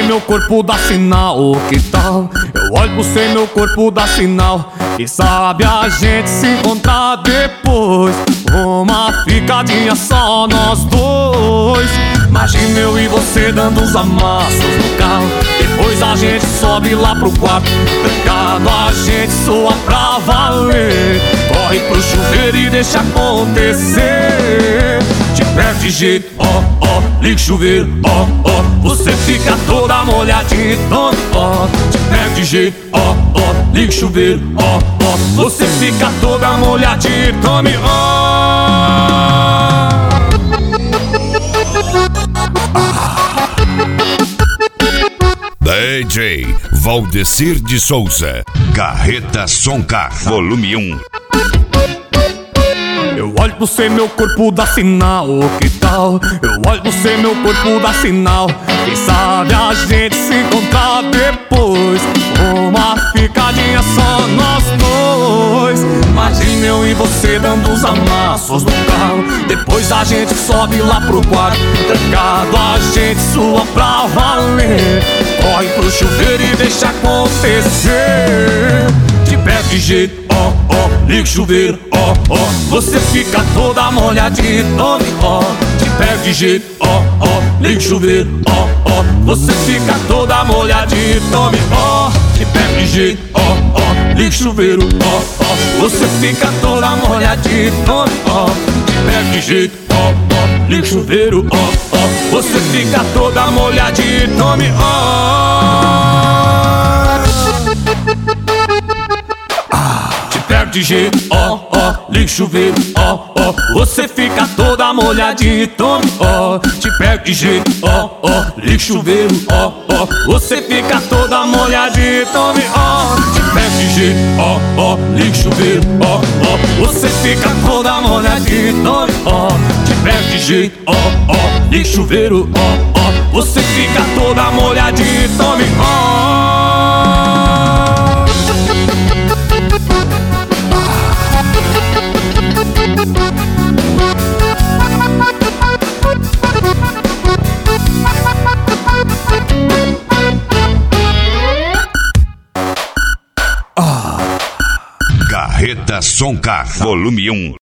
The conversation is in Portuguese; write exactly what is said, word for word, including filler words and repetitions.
meu corpo dá sinal, que tal? Eu olho pro céu, meu corpo dá sinal. Quem sabe a gente se encontrar depois, uma ficadinha só nós dois. Imagina eu e você dando os amassos no carro, depois a gente sobe lá pro quarto, trancado a gente soa pra valer. Corre pro chuveiro e deixa acontecer. Te pego de jeito, ó, ó, liga o chuveiro, ó, ó. Você fica toda molhadinha, tome, ó. Te pego de jeito, ó, ó, liga o chuveiro, ó, ó. Você fica toda molhadinha, tome, ó. D J Valdecir de Souza, Carreta Soncar, volume um. Eu olho pro céu, meu corpo dá sinal, que tal? Eu olho pro céu, meu corpo dá sinal. Quem sabe a gente se encontrar depois, uma ficadinha só nós dois. Imagina eu e você dando os amassos no carro, depois a gente sobe lá pro quarto, trancado a gente sua pra valer. Corre pro chuveiro e deixa acontecer. Te pego de jeito, ó, ó, liga o chuveiro, ó, ó. Você fica toda molhadinha, tome, ó. Te pego de jeito, ó, ó, liga o chuveiro, ó, ó. Você fica toda molhadinha, tome, ó. Te pego de jeito, ó, ó, liga o chuveiro, ó, ó. Você fica toda molhadinha, tome, ó. Te pego de jeito, ó, ó, liga o chuveiro, ó, ó. Você fica toda molhadinha, tome, ó. Pego de jeito, ó, ó, liga o chuveiro, ó, ó. Você fica toda molhadinha, tome, ó. Te pego de jeito, ó, ó, liga o chuveiro, ó, ó. Você fica toda molhadinha, tome, ó. Te pego de jeito, ó, ó, liga o chuveiro, ó, ó. Você fica toda molhadinha, tome, ó. Te pego de jeito, ó, ó, liga o chuveiro, ó, ó. Você fica toda molhadinha, tome, ó. Carreta Soncar, volume um.